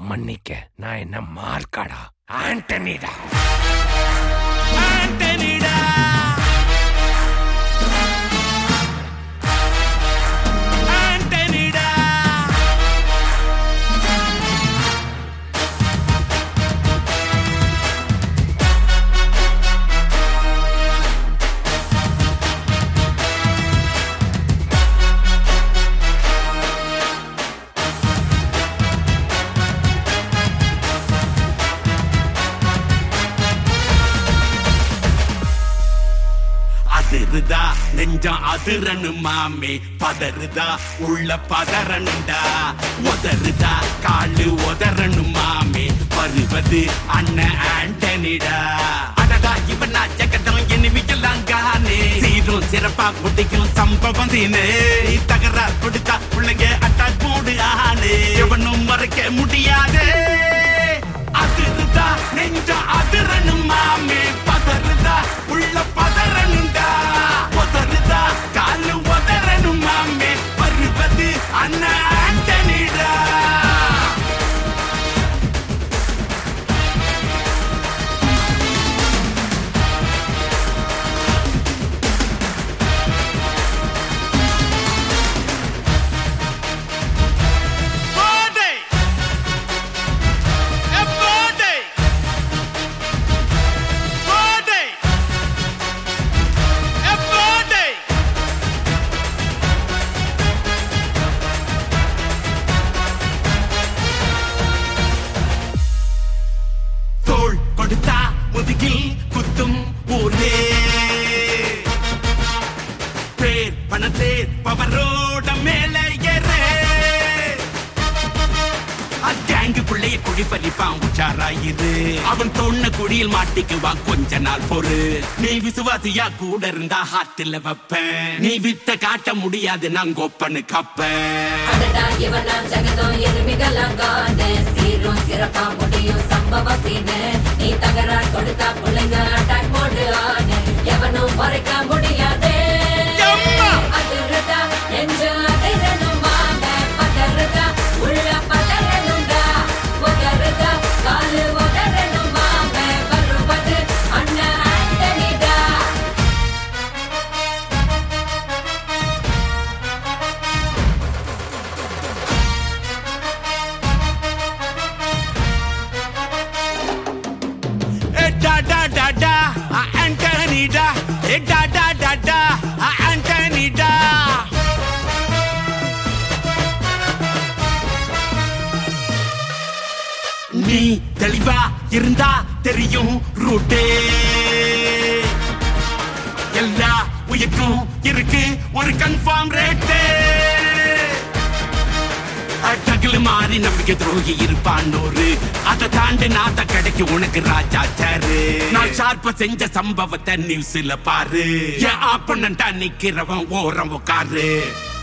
மன்னிக்க, நான் என்ன மார்க்காடா? ஆண்டனிடா. ஆண்டனிடா. ஆண்டனிடா. அதிருதா நெஞ்சம் அதிரனு மாமே, பதறுதா உள்ள பதறனுண்டா, உதறுதா காலு உதறனு மாமே, வருவது அண்ணன் ஆண்டனிடா. அடடா இவனா ஜெகதம் எனிமிக்கலாம் காணே, சீரும் சிறப்பா குட்டிக்கும் சம்பவம் தீனே, தகராறு கொடுத்தா பிள்ளைங்க அட்டாக் போடு ஆனே, எவனும் மறைக்க முடியாதே. அதிருதா நெஞ்சம் அதிரனு மாமே, பதறுதா உள்ள பதறனுண்டா, உதறுதா காலு உதறனு மாமே, வருவது அண்ணன் ஆண்டனிடா. கொடுத்தா முதுகில் குத்தும் ஊரே, பேர் பணத்தே பவரோட மேல ஏறே, அங்கேங்கு பிள்ளைய குடி பறிப்பான் உச்சாராயிரு, அவன் தொன்ன குடியில் மாட்டிக்குவான் கொஞ்ச நாள் பொறு, நீ விசுவாசியா கூட இருந்தா ஹாட்டில் வைப்பேன், நீ வித்த காட்ட முடியாது நான் கொப்பனு கப்பேன். சிறப்பா முடியும் சம்பவம் சீனு, நீ தகராறு கொடுத்தா பிள்ளைங்க அட்டாக் போடு ஆனு, எவனும் மறைக்க முடியாதே. அதிருதா நெஞ்சு அதிரனும் மாமே, பதறுதா உள்ள பதறனுண்டா, உதறுதா காலு உதறனும் மாமே, வருவது அண்ணன் ஆண்டனிடா. Da da da da, Antonida. Da da da da, Antonida. நீ தெளிவா இருந்தா தெரியும் ரூட்டே, எல்லா உயிர்க்கும் இருக்கு ஒரு கன்ஃபார்ம் ரேட்டே, டகுல மாறி நம்பிக்கை துரோகி இருப்பான்னோரு, அதை தாண்டி நாத்த கிடைக்கும் உனக்கு ராஜா சாரு, நான் ஷார்ப்ப செஞ்ச சம்பவத்தை நியூஸ்ல பாரு, என் ஆப்பனண்டா நிக்கிறவன் ஓரம் உட்காரு.